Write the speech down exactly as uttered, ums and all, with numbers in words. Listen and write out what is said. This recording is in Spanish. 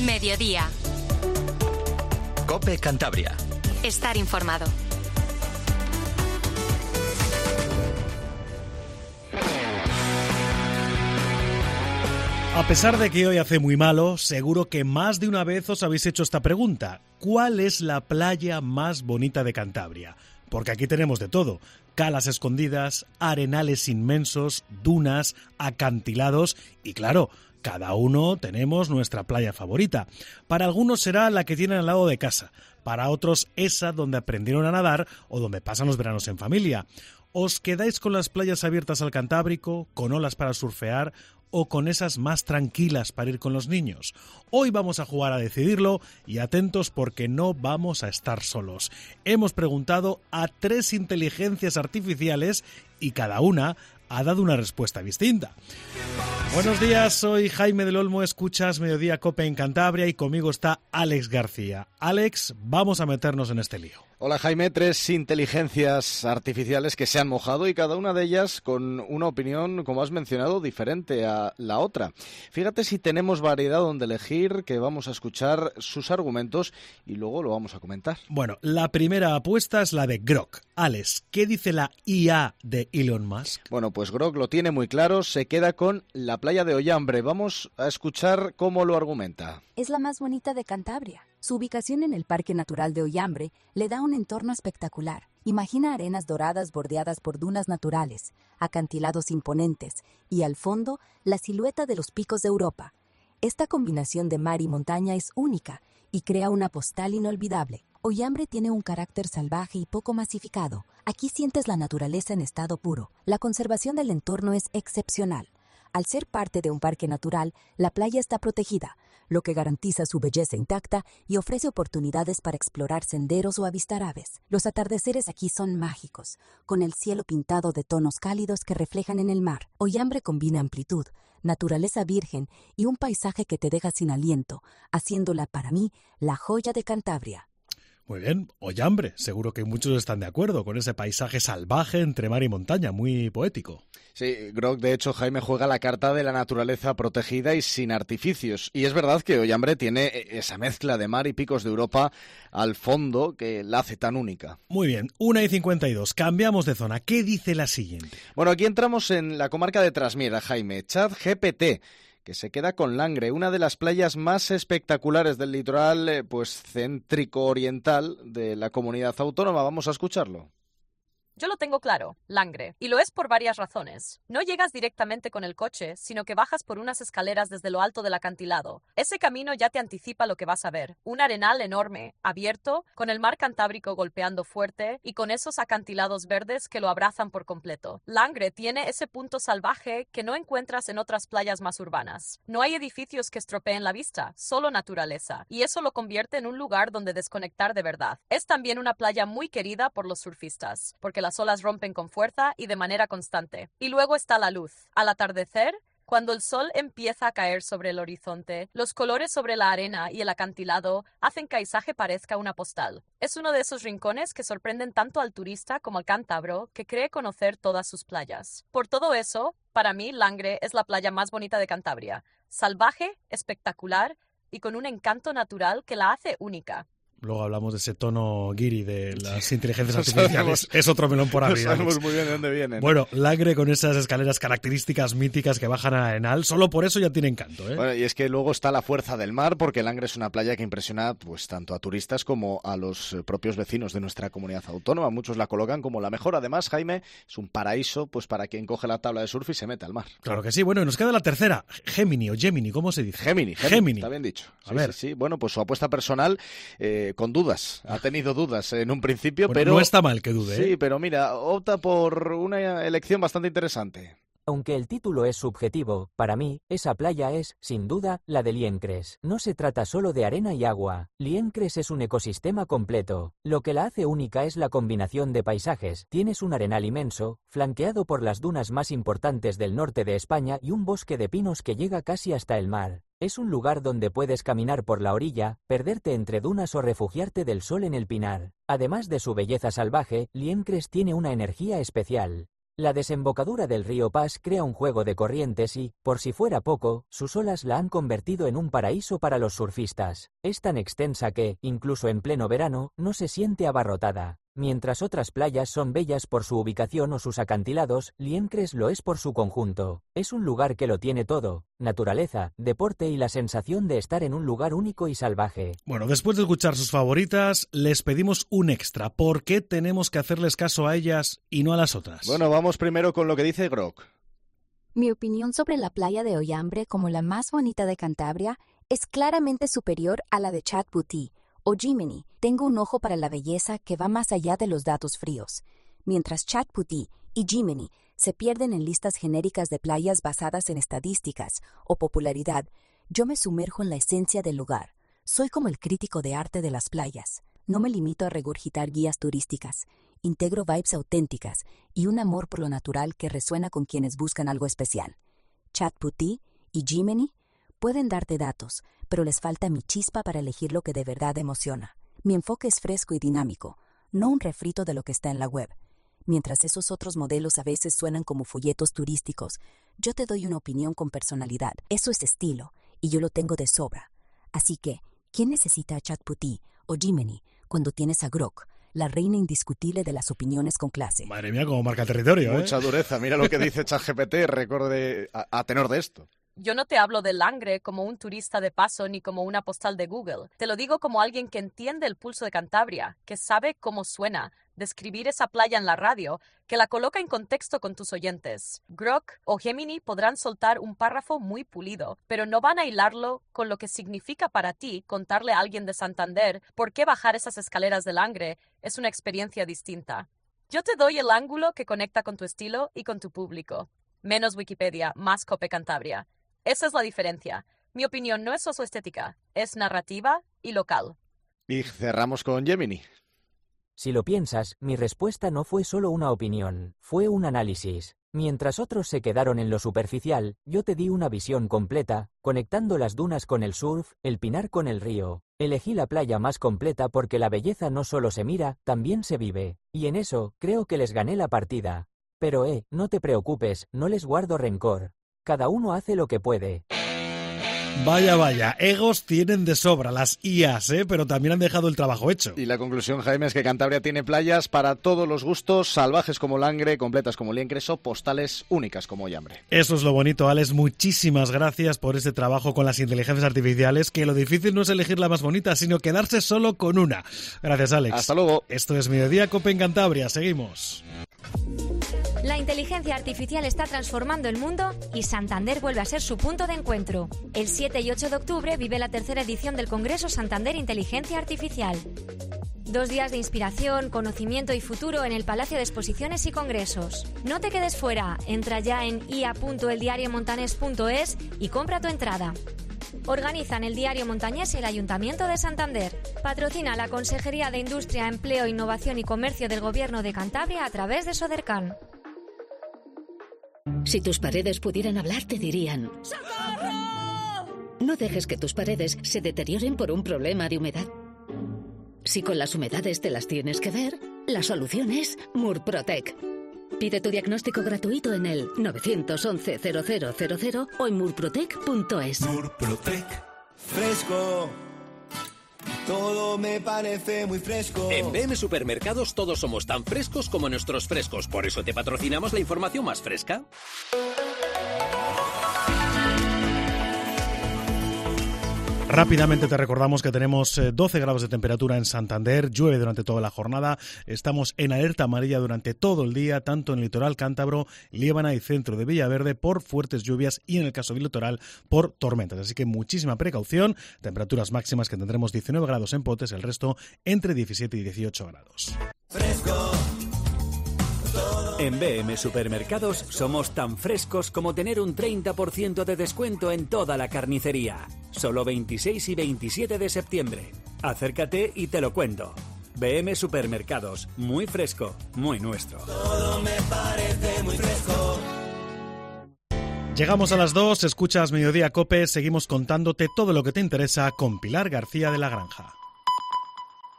Mediodía. COPE Cantabria. Estar informado. A pesar de que hoy hace muy malo, seguro que más de una vez os habéis hecho esta pregunta. ¿Cuál es la playa más bonita de Cantabria? Porque aquí tenemos de todo. Calas escondidas, arenales inmensos, dunas, acantilados y claro, cada uno tenemos nuestra playa favorita. Para algunos será la que tienen al lado de casa, para otros esa donde aprendieron a nadar o donde pasan los veranos en familia. ¿Os quedáis con las playas abiertas al Cantábrico, con olas para surfear o con esas más tranquilas para ir con los niños? Hoy vamos a jugar a decidirlo y atentos porque no vamos a estar solos. Hemos preguntado a tres inteligencias artificiales y cada una ha dado una respuesta distinta. Buenos días, soy Jaime del Olmo, escuchas Mediodía COPE en Cantabria y conmigo está Alex García. Alex, vamos a meternos en este lío. Hola Jaime, tres inteligencias artificiales que se han mojado y cada una de ellas con una opinión, como has mencionado, diferente a la otra. Fíjate si tenemos variedad donde elegir, que vamos a escuchar sus argumentos y luego lo vamos a comentar. Bueno, la primera apuesta es la de Grok. Alex, ¿qué dice la I A de Elon Musk? Bueno, pues Grok lo tiene muy claro, se queda con la playa de Ollambre. Vamos a escuchar cómo lo argumenta. Es la más bonita de Cantabria. Su ubicación en el Parque Natural de Ollambre le da un entorno espectacular. Imagina arenas doradas bordeadas por dunas naturales, acantilados imponentes y al fondo la silueta de los picos de Europa. Esta combinación de mar y montaña es única y crea una postal inolvidable. Ollambre tiene un carácter salvaje y poco masificado. Aquí sientes la naturaleza en estado puro. La conservación del entorno es excepcional. Al ser parte de un parque natural, la playa está protegida, lo que garantiza su belleza intacta y ofrece oportunidades para explorar senderos o avistar aves. Los atardeceres aquí son mágicos, con el cielo pintado de tonos cálidos que reflejan en el mar. Ollambre combina amplitud, naturaleza virgen y un paisaje que te deja sin aliento, haciéndola para mí la joya de Cantabria. Muy bien, Ollambre, seguro que muchos están de acuerdo con ese paisaje salvaje entre mar y montaña, muy poético. Sí, Grok, de hecho, Jaime juega la carta de la naturaleza protegida y sin artificios. Y es verdad que Ollambre tiene esa mezcla de mar y picos de Europa al fondo que la hace tan única. Muy bien, una y cincuenta y dos, cambiamos de zona. ¿Qué dice la siguiente? Bueno, aquí entramos en la comarca de Trasmiera, Jaime. ChatGPT, que se queda con Langre, una de las playas más espectaculares del litoral eh, pues céntrico-oriental de la comunidad autónoma. Vamos a escucharlo. Yo lo tengo claro, Langre, y lo es por varias razones. No llegas directamente con el coche, sino que bajas por unas escaleras desde lo alto del acantilado. Ese camino ya te anticipa lo que vas a ver. Un arenal enorme, abierto, con el mar Cantábrico golpeando fuerte y con esos acantilados verdes que lo abrazan por completo. Langre tiene ese punto salvaje que no encuentras en otras playas más urbanas. No hay edificios que estropeen la vista, solo naturaleza, y eso lo convierte en un lugar donde desconectar de verdad. Es también una playa muy querida por los surfistas, porque las olas rompen con fuerza y de manera constante. Y luego está la luz. Al atardecer, cuando el sol empieza a caer sobre el horizonte, los colores sobre la arena y el acantilado hacen que el paisaje parezca una postal. Es uno de esos rincones que sorprenden tanto al turista como al cántabro que cree conocer todas sus playas. Por todo eso, para mí, Langre es la playa más bonita de Cantabria. Salvaje, espectacular y con un encanto natural que la hace única. Luego hablamos de ese tono guiri de las inteligencias artificiales. Es otro melón por abrir. No sabemos muy bien de dónde vienen. Bueno, Langre con esas escaleras características míticas que bajan a Arenal, solo por eso ya tiene encanto, ¿eh? Bueno, y es que luego está la fuerza del mar, porque Langre es una playa que impresiona pues tanto a turistas como a los propios vecinos de nuestra comunidad autónoma. Muchos la colocan como la mejor. Además, Jaime, es un paraíso pues para quien coge la tabla de surf y se mete al mar. Claro que sí. Bueno, y nos queda la tercera. Gemini o Gemini, ¿cómo se dice? Gemini, Gemini. Gemini. Está bien dicho. A sí, ver. Sí, sí. Bueno, pues su apuesta personal eh, con dudas. Ha tenido dudas en un principio, Bueno, pero... no está mal que dude, ¿eh? Sí, pero mira, opta por una elección bastante interesante. Aunque el título es subjetivo, para mí, esa playa es, sin duda, la de Liencres. No se trata solo de arena y agua. Liencres es un ecosistema completo. Lo que la hace única es la combinación de paisajes. Tienes un arenal inmenso, flanqueado por las dunas más importantes del norte de España y un bosque de pinos que llega casi hasta el mar. Es un lugar donde puedes caminar por la orilla, perderte entre dunas o refugiarte del sol en el pinar. Además de su belleza salvaje, Liencres tiene una energía especial. La desembocadura del río Pas crea un juego de corrientes y, por si fuera poco, sus olas la han convertido en un paraíso para los surfistas. Es tan extensa que, incluso en pleno verano, no se siente abarrotada. Mientras otras playas son bellas por su ubicación o sus acantilados, Liencres lo es por su conjunto. Es un lugar que lo tiene todo: naturaleza, deporte y la sensación de estar en un lugar único y salvaje. Bueno, después de escuchar sus favoritas, les pedimos un extra. ¿Por qué tenemos que hacerles caso a ellas y no a las otras? Bueno, vamos primero con lo que dice Grok. Mi opinión sobre la playa de Oyambre como la más bonita de Cantabria es claramente superior a la de Chat Booty o Jiminy. Tengo un ojo para la belleza que va más allá de los datos fríos. Mientras Chat Booty y Jiminy se pierden en listas genéricas de playas basadas en estadísticas o popularidad, yo me sumerjo en la esencia del lugar. Soy como el crítico de arte de las playas. No me limito a regurgitar guías turísticas. Integro vibes auténticas y un amor por lo natural que resuena con quienes buscan algo especial. Chat Booty y Jiminy pueden darte datos, pero les falta mi chispa para elegir lo que de verdad emociona. Mi enfoque es fresco y dinámico, no un refrito de lo que está en la web. Mientras esos otros modelos a veces suenan como folletos turísticos, yo te doy una opinión con personalidad. Eso es estilo, y yo lo tengo de sobra. Así que, ¿quién necesita a Chat Booty o Jiminy cuando tienes a Grok, la reina indiscutible de las opiniones con clase? Madre mía, cómo marca territorio, ¿eh? Mucha dureza. Mira lo que dice ChatGPT, recorde a, a tenor de esto. Yo no te hablo de Langre como un turista de paso ni como una postal de Google. Te lo digo como alguien que entiende el pulso de Cantabria, que sabe cómo suena, describir esa playa en la radio, que la coloca en contexto con tus oyentes. Grok o Gemini podrán soltar un párrafo muy pulido, pero no van a hilarlo con lo que significa para ti contarle a alguien de Santander por qué bajar esas escaleras de Langre es una experiencia distinta. Yo te doy el ángulo que conecta con tu estilo y con tu público. Menos Wikipedia, más Cope Cantabria. Esa es la diferencia. Mi opinión no es socioestética, es narrativa y local. Y cerramos con Gemini. Si lo piensas, mi respuesta no fue solo una opinión, fue un análisis. Mientras otros se quedaron en lo superficial, yo te di una visión completa, conectando las dunas con el surf, el pinar con el río. Elegí la playa más completa porque la belleza no solo se mira, también se vive. Y en eso, creo que les gané la partida. Pero eh, no te preocupes, no les guardo rencor. Cada uno hace lo que puede. Vaya, vaya, egos tienen de sobra las I As, ¿eh? Pero también han dejado el trabajo hecho. Y la conclusión, Jaime, es que Cantabria tiene playas para todos los gustos, salvajes como Langre, completas como Liencres o postales únicas como Oyambre. Eso es lo bonito, Alex. Muchísimas gracias por este trabajo con las inteligencias artificiales, que lo difícil no es elegir la más bonita, sino quedarse solo con una. Gracias, Alex. Hasta luego. Esto es Mediodía Cope en Cantabria. Seguimos. La inteligencia artificial está transformando el mundo y Santander vuelve a ser su punto de encuentro. El siete y ocho de octubre vive la tercera edición del Congreso Santander Inteligencia Artificial. Dos días de inspiración, conocimiento y futuro en el Palacio de Exposiciones y Congresos. No te quedes fuera, entra ya en i a punto el diario montañés punto es y compra tu entrada. Organizan el Diario Montañés y el Ayuntamiento de Santander. Patrocina la Consejería de Industria, Empleo, Innovación y Comercio del Gobierno de Cantabria a través de Sodercan. Si tus paredes pudieran hablar, te dirían: ¡socorro! No dejes que tus paredes se deterioren por un problema de humedad. Si con las humedades te las tienes que ver, la solución es Murprotec. Pide tu diagnóstico gratuito en el nueve once cero cero cero cero o en murprotec punto es. Murprotec. Fresco. Todo me parece muy fresco. En B M Supermercados todos somos tan frescos como nuestros frescos. Por eso te patrocinamos la información más fresca. Rápidamente te recordamos que tenemos doce grados de temperatura en Santander, llueve durante toda la jornada, estamos en alerta amarilla durante todo el día, tanto en el litoral cántabro, Liébana y centro de Villaverde por fuertes lluvias y en el caso del litoral por tormentas. Así que muchísima precaución, temperaturas máximas que tendremos diecinueve grados en Potes, el resto entre diecisiete y dieciocho grados. Fresco. En B M Supermercados somos tan frescos como tener un treinta por ciento de descuento en toda la carnicería. Solo veintiséis y veintisiete de septiembre. Acércate y te lo cuento. B M Supermercados, muy fresco, muy nuestro. Todo me parece muy fresco. Llegamos a las dos, escuchas Mediodía Cope, seguimos contándote todo lo que te interesa con Pilar García de la Granja.